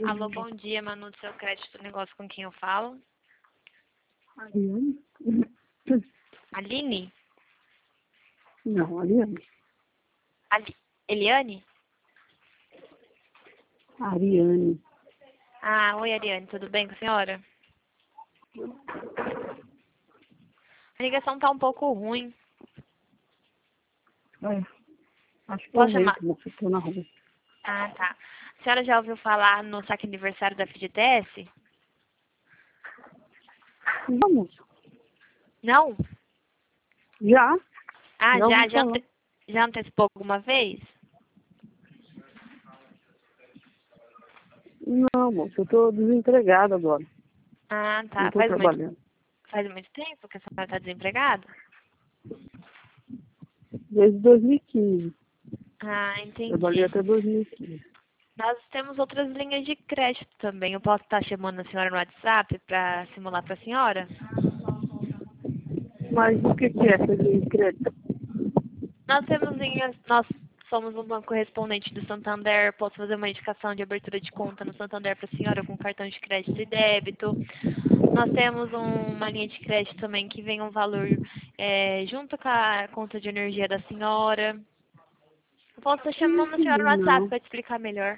Alô, bom dia, Manu do seu crédito do negócio com quem eu falo? Ariane? Aline? Não, Ariane. Eliane? Ariane. Ah, oi Ariane, tudo bem com a senhora? A ligação tá um pouco ruim. É, acho que Posso eu chamar? vejo, eu tô na rua. Ah, tá. A senhora já ouviu falar no saque aniversário da FGTS? Vamos. Não? Já? Ah, Já ouvi já falar. já antecipou alguma vez? Não, moço, eu tô desempregada agora. Ah, Não tá. tô trabalhando. Faz muito tempo que a senhora está desempregada? Desde 2015. Ah, Trabalhei entendi. até 2015. Nós temos outras linhas de crédito também. Eu posso estar chamando a senhora no WhatsApp para simular para a senhora? Mas o que é essa linha de crédito? Nós temos linhas, nós somos um banco correspondente do Santander. Posso fazer uma indicação de abertura de conta no Santander para a senhora com cartão de crédito e débito. Nós temos uma linha de crédito também que vem um valor junto com a conta de energia da senhora. Eu posso estar chamando a senhora no WhatsApp Não. para te explicar melhor.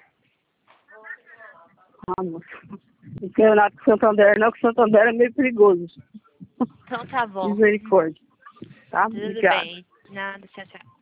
Ah, moço. Não quero nada com Santander, não, que Santander é meio perigoso. Então tá bom. Misericórdia. Tá? Tudo Obrigada. bem. Nada, tchau, tchau.